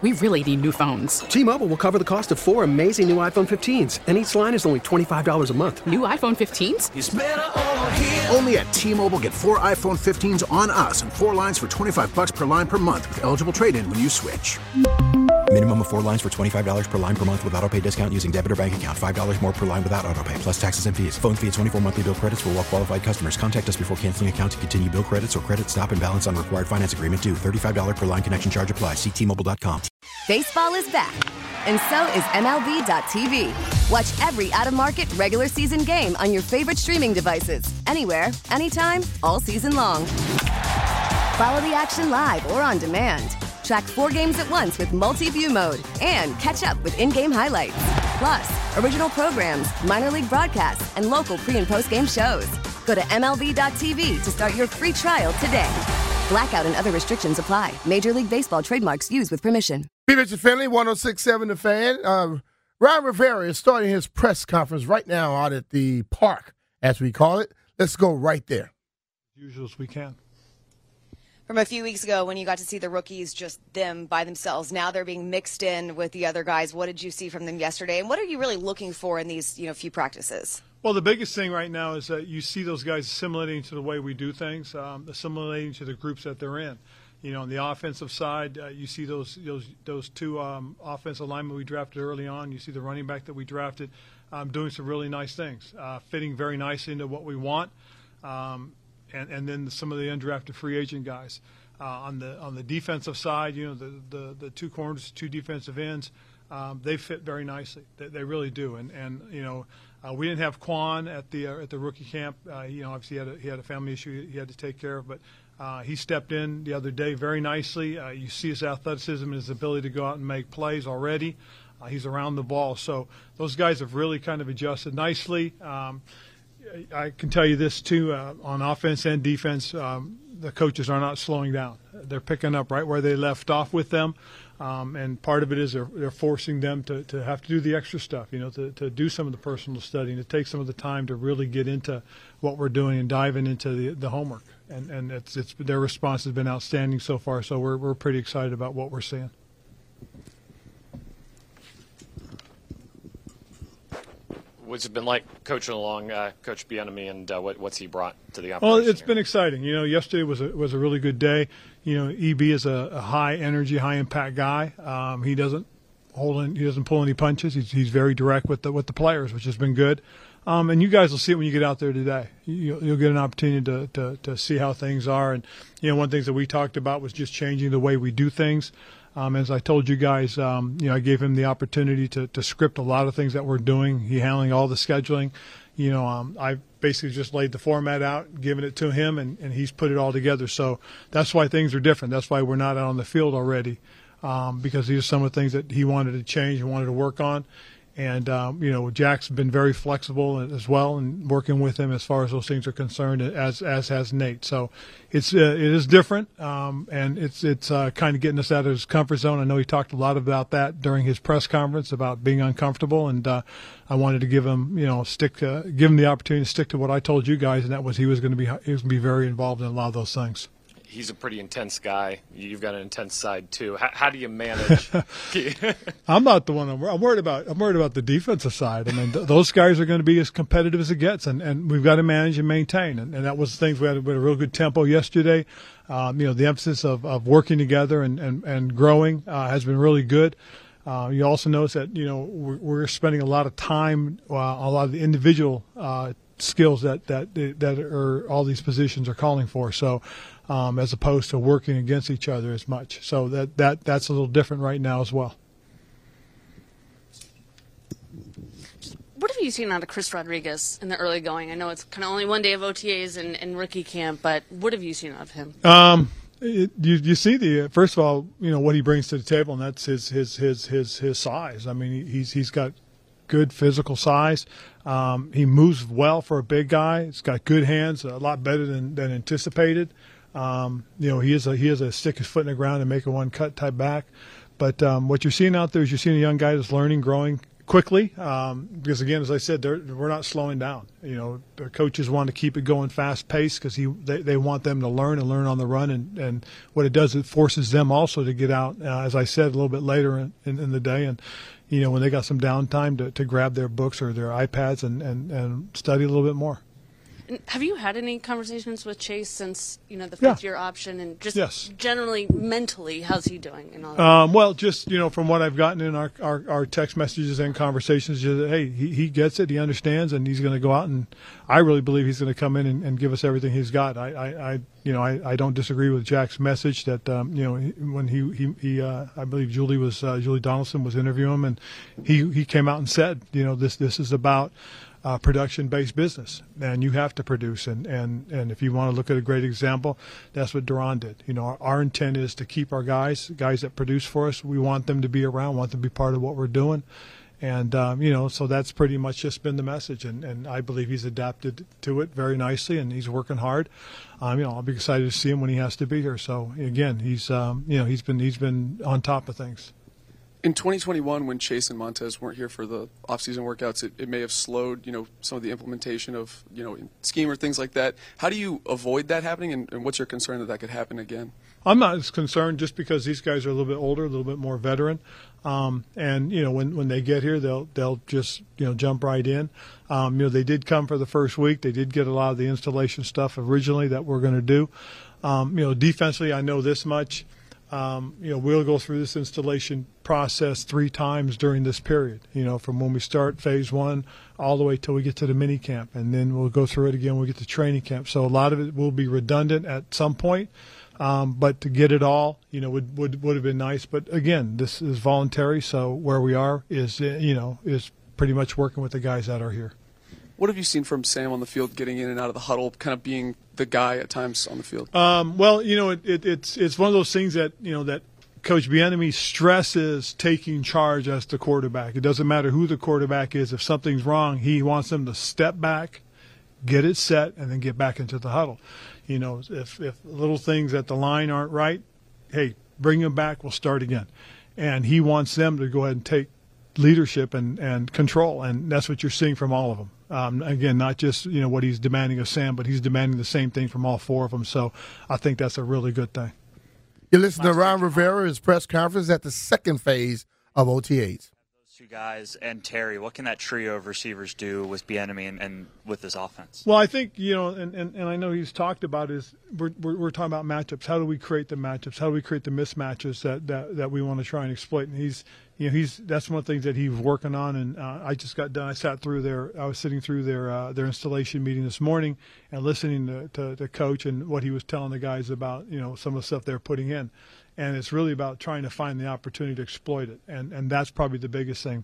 We really need new phones. T-Mobile will cover the cost of 4 amazing new iPhone 15s, and each line is only $25 a month. New iPhone 15s? It's better over here. Only at T-Mobile, get 4 iPhone 15s on us and 4 lines for $25 per line per month with eligible trade-in when you switch. Minimum of 4 lines for $25 per line per month with autopay discount using debit or bank account. $5 more per line without autopay, plus taxes and fees. Phone fee at 24 monthly bill credits for well-qualified customers. Contact us before canceling account to continue bill credits or credit stop and balance on required finance agreement due. $35 per line connection charge applies. See T-Mobile.com. Baseball is back, and so is MLB.tv. Watch every out-of-market regular season game on your favorite streaming devices. Anywhere, anytime, all season long. Follow the action live or on demand. Track 4 games at once with multi-view mode and catch up with in-game highlights. Plus, original programs, minor league broadcasts, and local pre- and post-game shows. Go to MLB.tv to start your free trial today. Blackout and other restrictions apply. Major League Baseball trademarks used with permission. P. Richard Finley, 106.7 The Fan. Ron Rivera is starting his press conference right now out at the park, as we call it. Let's go right there. As usual as we can. From a few weeks ago when you got to see the rookies, just them by themselves, now they're being mixed in with the other guys. What did you see from them yesterday, and what are you really looking for in these few practices? Well, the biggest thing right now is that you see those guys assimilating to the way we do things, assimilating to the groups that they're in. On the offensive side, you see those two offensive linemen we drafted early on. You see the running back that we drafted doing some really nice things, fitting very nicely into what we want. And then some of the undrafted free agent guys. On the defensive side, the 2 corners, 2 defensive ends, they fit very nicely. They really do. And we didn't have Quan at the rookie camp. Obviously he had a family issue he had to take care of, but he stepped in the other day very nicely. You see his athleticism and his ability to go out and make plays already. He's around the ball, so those guys have really kind of adjusted nicely. I can tell you this, too, on offense and defense, the coaches are not slowing down. They're picking up right where they left off with them, and part of it is they're forcing them to have to do the extra stuff, to do some of the personal studying, to take some of the time to really get into what we're doing and diving into the homework. And it's their response has been outstanding so far, so we're pretty excited about what we're seeing. What's it been like coaching along Coach Bieniemy, and what's he brought to the operation? Well, it's been exciting. Yesterday was a really good day. EB is a high energy, high impact guy. He doesn't pull any punches. He's very direct with the players, which has been good. And you guys will see it when you get out there today. You'll get an opportunity to see how things are. And one of the things that we talked about was just changing the way we do things. As I told you guys, I gave him the opportunity to script a lot of things that we're doing. He handling all the scheduling. I basically just laid the format out, given it to him, and he's put it all together. So that's why things are different. That's why we're not out on the field already, because these are some of the things that he wanted to change and wanted to work on. And, Jack's been very flexible as well and working with him as far as those things are concerned, as has Nate. So it is different, and it's kind of getting us out of his comfort zone. I know he talked a lot about that during his press conference about being uncomfortable, and I wanted to give him, give him the opportunity to stick to what I told you guys, and that was he was going to be very involved in a lot of those things. He's a pretty intense guy. You've got an intense side too. How do you manage? I'm not the one. I'm worried about the defensive side. I mean, those guys are going to be as competitive as it gets, and we've got to manage and maintain. And that was the things we had a real good tempo yesterday. The emphasis of working together and growing has been really good. You also notice that we're spending a lot of time on a lot of the individual skills that are all these positions are calling for. So. As opposed to working against each other as much. So that's a little different right now as well. What have you seen out of Chris Rodriguez in the early going? I know it's kind of only one day of OTAs and rookie camp, but what have you seen out of him? You see first of all, what he brings to the table, and that's his size. I mean, he's got good physical size. He moves well for a big guy. He's got good hands, a lot better than anticipated. He is a stick his foot in the ground and make a one-cut type back. But what you're seeing out there is you're seeing a young guy that's learning, growing quickly because, again, as I said, we're not slowing down. You know, the coaches want to keep it going fast-paced because they want them to learn on the run. And what it does, it forces them also to get out, as I said, a little bit later in the day. And, you know, when they got some downtime to grab their books or their iPads and study a little bit more. Have you had any conversations with Chase since, you know, the fifth-year option, and just generally mentally, how's he doing? And all that? Well, just, you know, from what I've gotten in our text messages and conversations, just, hey, he gets it, he understands, and he's going to go out, and I really believe he's going to come in and give us everything he's got. I don't disagree with Jack's message that, you know, when he I believe Julie Donaldson was interviewing him, and he came out and said, you know, this is about production-based business, and you have to produce. And if you want to look at a great example, that's what Duran did. You know, our intent is to keep our guys that produce for us. We want them to be around, want them to be part of what we're doing. And, you know, so that's pretty much just been the message. And I believe he's adapted to it very nicely, and he's working hard. You know, I'll be excited to see him when he has to be here. So, again, he's, you know, he's been on top of things. In 2021, when Chase and Montez weren't here for the off-season workouts, it may have slowed, you know, some of the implementation of, you know, scheme or things like that. How do you avoid that happening, and what's your concern that could happen again? I'm not as concerned just because these guys are a little bit older, a little bit more veteran, and you know when they get here, they'll just, you know, jump right in. You know, they did come for the first week. They did get a lot of the installation stuff originally that we're going to do. You know, defensively, I know this much. You know, we'll go through this installation process 3 times during this period, you know, from when we start phase 1 all the way till we get to the mini camp, and then we'll go through it again when we get to training camp. So a lot of it will be redundant at some point, but to get it all, you know, would have been nice. But again, this is voluntary, so where we are is, you know, is pretty much working with the guys that are here. What have you seen from Sam on the field, getting in and out of the huddle, kind of being the guy at times on the field? Well, you know, it's one of those things that, you know, that Coach Bieniemy stresses taking charge as the quarterback. It doesn't matter who the quarterback is. If something's wrong, he wants them to step back, get it set, and then get back into the huddle. You know, if little things at the line aren't right, hey, bring them back, we'll start again. And he wants them to go ahead and take leadership and control, and that's what you're seeing from all of them. Again, not just, you know, what he's demanding of Sam, but he's demanding the same thing from all 4 of them. So I think that's a really good thing. You listen to Ron Rivera's press conference at the second phase of OTAs. Those 2 guys and Terry, what can that trio of receivers do with Bieniemy and with this offense? Well, I think, you know, and I know he's talked about is we're talking about matchups. How do we create the matchups? How do we create the mismatches that we want to try and exploit? And he's, you know, that's one of the things that he's working on. And I just got done. I was sitting through their installation meeting this morning and listening to Coach and what he was telling the guys about, you know, some of the stuff they're putting in. And it's really about trying to find the opportunity to exploit it, and that's probably the biggest thing.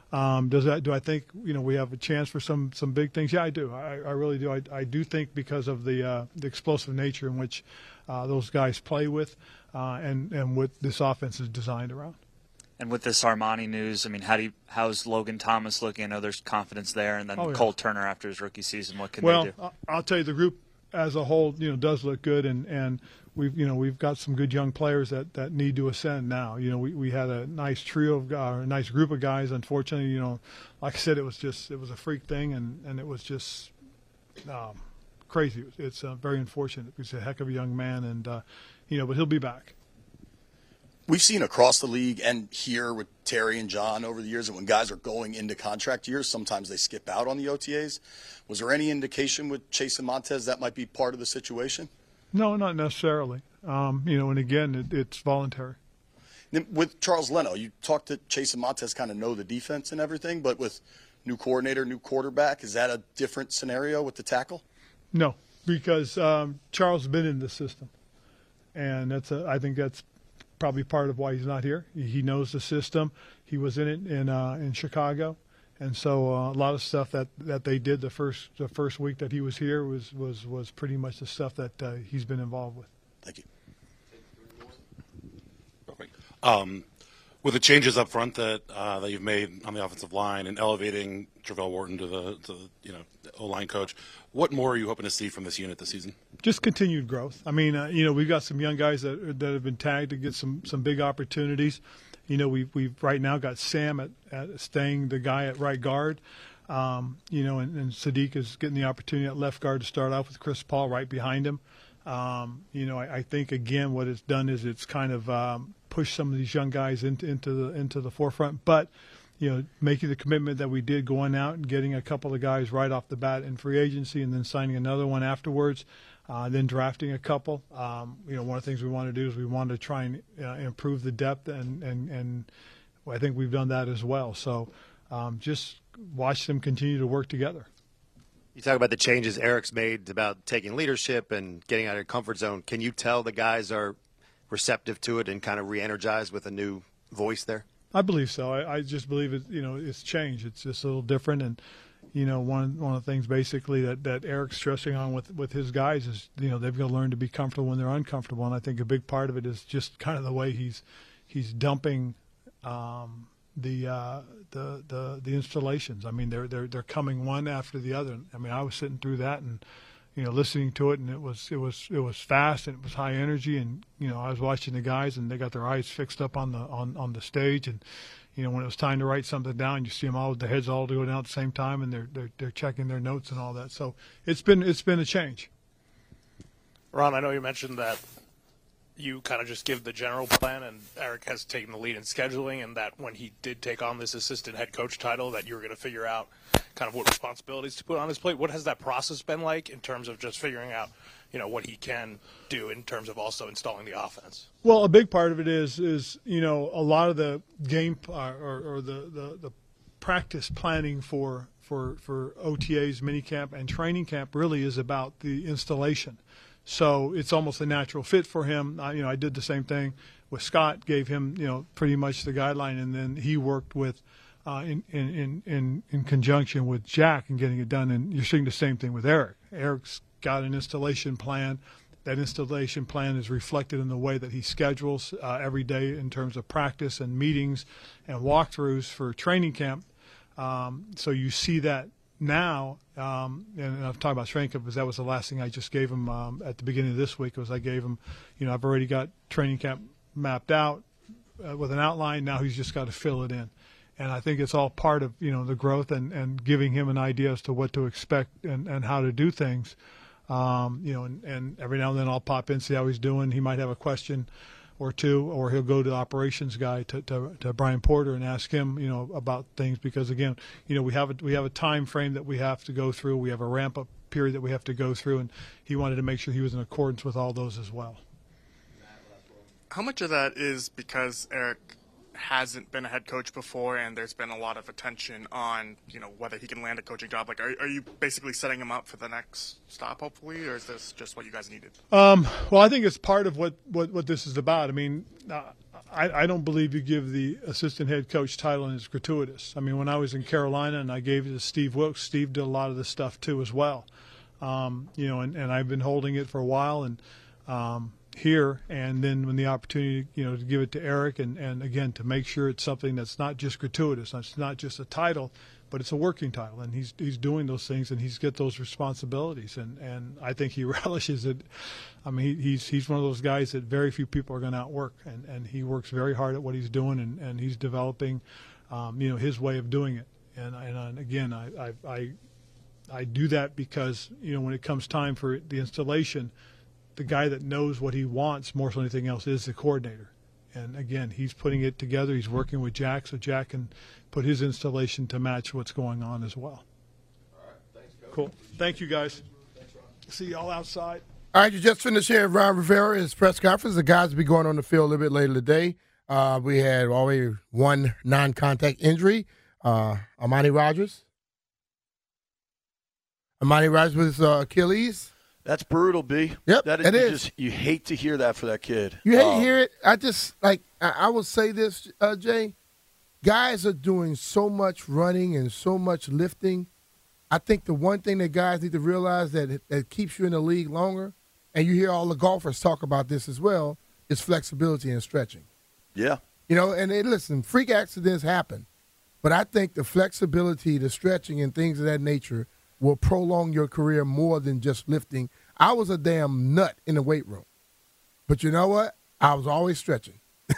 Do I think, you know, we have a chance for some big things? Yeah, I do. I really do. I do think because of the explosive nature in which those guys play with, and what this offense is designed around. And with this Armani news, I mean, how's Logan Thomas looking? I know there's confidence there, and then Cole Turner after his rookie season. What can they do? Well, I'll tell you, the group as a whole, you know, does look good, and we've got some good young players that need to ascend now. You know, we had a nice trio of a nice group of guys. Unfortunately, you know, like I said, it was a freak thing, and it was just crazy. It's very unfortunate. He's a heck of a young man, and you know, but he'll be back. We've seen across the league and here with Terry and John over the years that when guys are going into contract years, sometimes they skip out on the OTAs. Was there any indication with Chase and Montez that might be part of the situation? No, not necessarily. You know, and again, it's voluntary. With Charles Leno, you talked to Chase and Montez, kind of know the defense and everything, but with new coordinator, new quarterback, is that a different scenario with the tackle? No, because Charles has been in the system, and I think that's probably part of why he's not here. He knows the system. He was in it in Chicago, and so a lot of stuff that they did the first week that he was here was pretty much the stuff that he's been involved with. Thank you. With the changes up front that you've made on the offensive line and elevating Travell Wharton to the O-line coach, what more are you hoping to see from this unit this season? Just continued growth. I mean, you know, we've got some young guys that have been tagged to get some big opportunities. we've right now got Sam at staying the guy at right guard. And Sadiq is getting the opportunity at left guard to start off with Chris Paul right behind him. I think again what it's done is it's kind of pushed some of these young guys into the forefront, but making the commitment that we did going out and getting a couple of guys right off the bat in free agency and then signing another one afterwards, then drafting a couple. One of the things we want to do is we want to try and improve the depth, and I think we've done that as well. So just watch them continue to work together. You talk about the changes Eric's made about taking leadership and getting out of your comfort zone. Can you tell the guys are receptive to it and kind of re-energized with a new voice there? I believe so. I just believe it. It's changed. It's just a little different. And one of the things basically that Eric's stressing on with his guys is they've got to learn to be comfortable when they're uncomfortable. And I think a big part of it is just kind of the way he's dumping the installations. I mean, they're coming one after the other. I mean, I was sitting through that and listening to it, and it was fast and it was high energy, and I was watching the guys and they got their eyes fixed up on the stage, and when it was time to write something down, you see them all with the heads all going down at the same time, and they're checking their notes and all that. So it's been a change. Ron, I know you mentioned that you kind of just give the general plan, and Eric has taken the lead in scheduling, and that when he did take on this assistant head coach title, that you were going to figure out kind of what responsibilities to put on his plate. What has that process been like in terms of just figuring out, what he can do in terms of also installing the offense? Well, a big part of it is a lot of the game or the practice planning for OTAs, minicamp, and training camp really is about the installation. So it's almost a natural fit for him. I did the same thing with Scott, gave him, pretty much the guideline, and then he worked with in conjunction with Jack in getting it done. And you're seeing the same thing with Eric. Eric's got an installation plan. That installation plan is reflected in the way that he schedules every day in terms of practice and meetings and walkthroughs for training camp. So you see that now, and I've talked about training camp because that was the last thing I just gave him at the beginning of this week. Was I gave him, I've already got training camp mapped out with an outline. Now he's just got to fill it in, and I think it's all part of the growth and giving him an idea as to what to expect and how to do things. And every now and then I'll pop in, see how he's doing. He might have a question or two, or he'll go to the operations guy to Brian Porter and ask him, about things, because again, we have a time frame that we have to go through. We have a ramp up period that we have to go through, and he wanted to make sure he was in accordance with all those as well. How much of that is because Eric hasn't been a head coach before, and there's been a lot of attention on, whether he can land a coaching job? Like, are you basically setting him up for the next stop, hopefully, or is this just what you guys needed? Well, I think it's part of what this is about. I mean, I don't believe you give the assistant head coach title and it's gratuitous. I mean, when I was in Carolina and I gave it to Steve Wilkes, Steve did a lot of this stuff too as well. And I've been holding it for a while, and here, and then when the opportunity, to give it to Eric and again, to make sure it's something that's not just gratuitous, it's not just a title, but it's a working title, and he's doing those things, and he's got those responsibilities, and I think he relishes it. I mean, he's one of those guys that very few people are going to outwork, and he works very hard at what he's doing, and he's developing, his way of doing it, and again, I do that because, when it comes time for the installation, the guy that knows what he wants more than anything else is the coordinator. And again, he's putting it together. He's working with Jack, so Jack can put his installation to match what's going on as well. All right, thanks, Coach. Cool. Thank you, guys. Thanks, Ron. See y'all outside. All right, you just finished hearing Ron Rivera, his press conference. The guys will be going on the field a little bit later today. We had already one non-contact injury. Amani Rogers. Amani Rogers with Achilles. That's brutal, B. Yep, it is. You hate to hear that for that kid. You hate to hear it. I will say this, Jay. Guys are doing so much running and so much lifting. I think the one thing that guys need to realize that keeps you in the league longer, and you hear all the golfers talk about this as well, is flexibility and stretching. Yeah. Listen, freak accidents happen, but I think the flexibility, the stretching, and things of that nature will prolong your career more than just lifting. I was a damn nut in the weight room. But you know what? I was always stretching.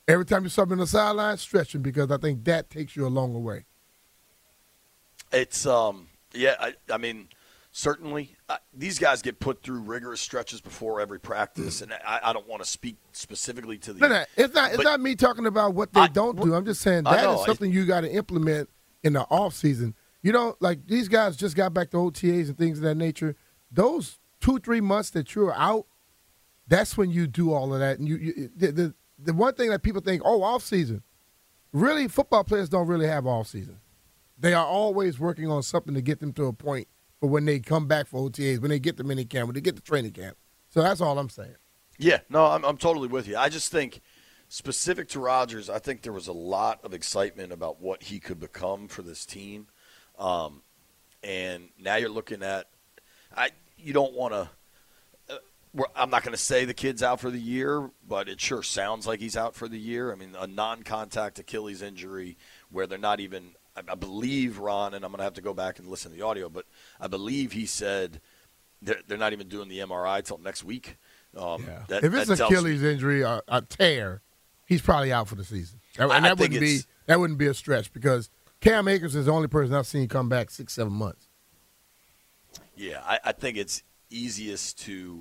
Every time you sub in the sideline, stretch him because I think that takes you a longer way. It's I mean, certainly these guys get put through rigorous stretches before every practice, and I don't want to speak specifically to the. No, it's not me talking about what they don't do. I'm just saying that is something you got to implement in the off season. You know, like these guys just got back to OTAs and things of that nature. Those 2-3 months that you're out, that's when you do all of that. And the one thing that people think, off season, really football players don't really have off season. They are always working on something to get them to a point for when they come back for OTAs, when they get to mini camp, when they get to training camp. So that's all I'm saying. Yeah, no, I'm totally with you. I just think specific to Rodgers, I think there was a lot of excitement about what he could become for this team. And now you're looking at you don't want to I'm not going to say the kid's out for the year, but it sure sounds like he's out for the year. I mean, a non-contact Achilles injury where they're not even – I believe, Ron, and I'm going to have to go back and listen to the audio, but I believe he said they're not even doing the MRI till next week. If it's an Achilles injury, a tear, he's probably out for the season. That wouldn't be a stretch because Cam Akers is the only person I've seen come back 6-7 months. Yeah, I think it's easiest to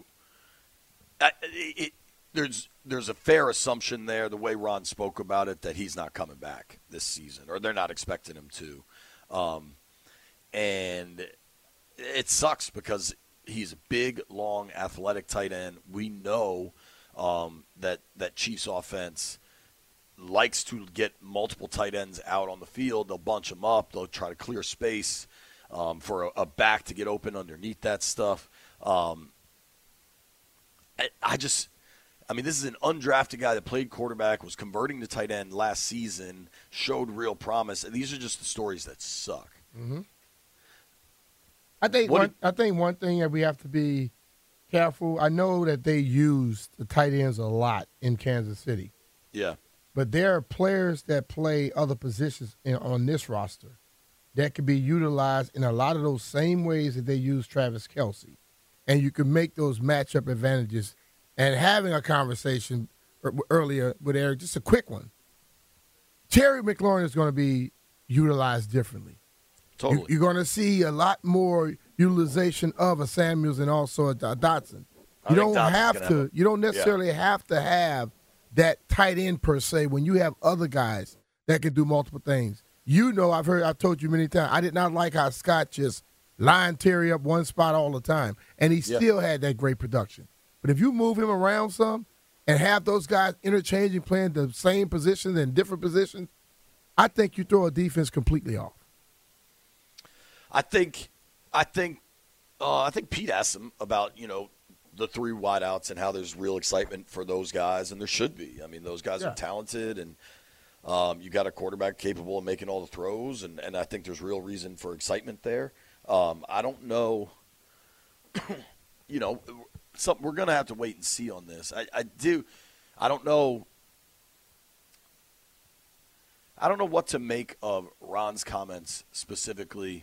there's a fair assumption there, the way Ron spoke about it, that he's not coming back this season, or they're not expecting him to. And it sucks because he's a big, long, athletic tight end. We know that Chiefs offense likes to get multiple tight ends out on the field. They'll bunch them up. They'll try to clear space for a back to get open underneath that stuff. I mean, this is an undrafted guy that played quarterback, was converting to tight end last season, showed real promise. These are just the stories that suck. Mm-hmm. I think one thing that we have to be careful. I know that they use the tight ends a lot in Kansas City. Yeah. But there are players that play other positions on this roster that could be utilized in a lot of those same ways that they use Travis Kelce. And you can make those matchup advantages. And having a conversation earlier with Eric, just a quick one. Terry McLaurin is going to be utilized differently. Totally. You're going to see a lot more utilization of a Samuels and also a Dotson. You don't necessarily have to have that tight end per se when you have other guys that can do multiple things. You know, I've told you many times, I did not like how Scott just lined Terry up one spot all the time, and he still had that great production. But if you move him around some and have those guys interchanging, playing the same positions and different positions, I think you throw a defense completely off. I think Pete asked him about, the three wideouts and how there's real excitement for those guys, and there should be. I mean, those guys are talented, and you got a quarterback capable of making all the throws, and I think there's real reason for excitement there. I don't know, we're going to have to wait and see on this. I don't know what to make of Ron's comments specifically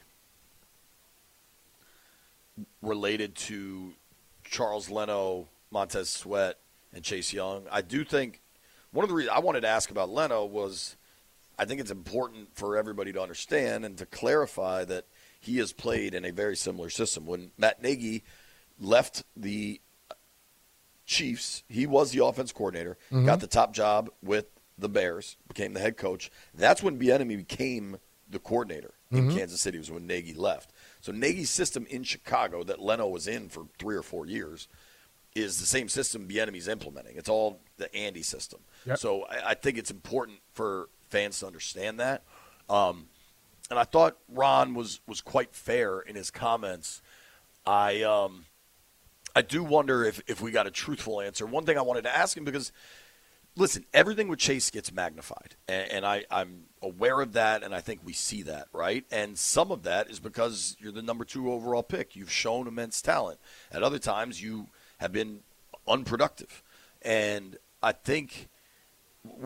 related to Charles Leno, Montez Sweat, and Chase Young. I do think one of the reasons I wanted to ask about Leno was I think it's important for everybody to understand and to clarify that he has played in a very similar system. When Matt Nagy left the Chiefs, he was the offense coordinator, got the top job with the Bears, became the head coach. That's when Bieniemy became the coordinator in Kansas City. It was when Nagy left. So Nagy's system in Chicago that Leno was in for 3 or 4 years is the same system Bieniemy's implementing. It's all the Andy system. Yep. So I think it's important for fans to understand that. And I thought Ron was quite fair in his comments. I do wonder if we got a truthful answer. One thing I wanted to ask him, because, listen, everything with Chase gets magnified, and I'm aware of that, and I think we see that, right? And some of that is because you're the number 2 overall pick. You've shown immense talent. At other times, you have been unproductive. And I think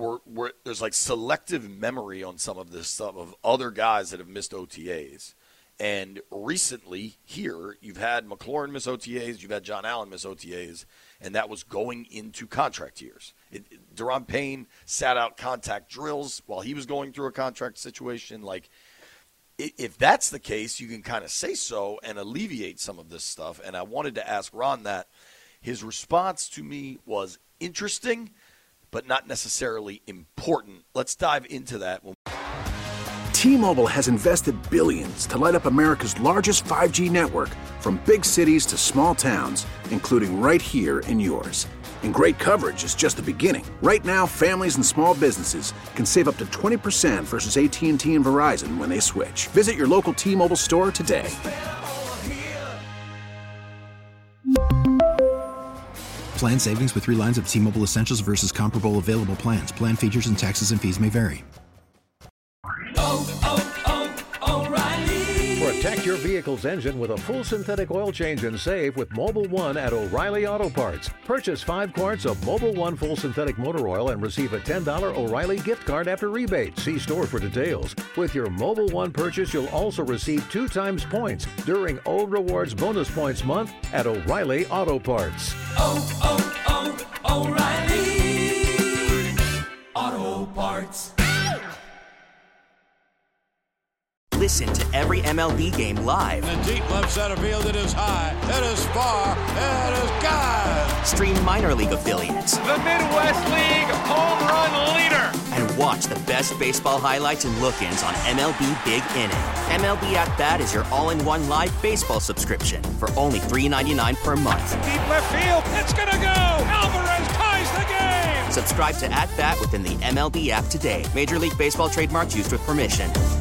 there's like selective memory on some of this stuff of other guys that have missed OTAs. And recently here, you've had McLaurin miss OTAs, you've had John Allen miss OTAs, and that was going into contract years. Deron Payne sat out contact drills while he was going through a contract situation. Like, if that's the case, you can kind of say so and alleviate some of this stuff. And I wanted to ask Ron that. His response to me was interesting, but not necessarily important. Let's dive into that. T-Mobile has invested billions to light up America's largest 5G network, from big cities to small towns, including right here in yours. And great coverage is just the beginning. Right now, families and small businesses can save up to 20% versus AT&T and Verizon when they switch. Visit your local T-Mobile store today. Plan savings with 3 lines of T-Mobile Essentials versus comparable available plans. Plan features and taxes and fees may vary. Protect your vehicle's engine with a full synthetic oil change and save with Mobil 1 at O'Reilly Auto Parts. Purchase 5 quarts of Mobil 1 full synthetic motor oil and receive a $10 O'Reilly gift card after rebate. See store for details. With your Mobil 1 purchase, you'll also receive 2 times points during O Rewards Bonus Points Month at O'Reilly Auto Parts. O'Reilly Auto Parts. Listen to every MLB game live. In the deep left center field, it is high, it is far, it is gone. Stream minor league affiliates. The Midwest League home run leader. And watch the best baseball highlights and look-ins on MLB Big Inning. MLB At Bat is your all-in-one live baseball subscription for only $3.99 per month. Deep left field, it's gonna go. Alvarez ties the game. Subscribe to At Bat within the MLB app today. Major League Baseball trademarks used with permission.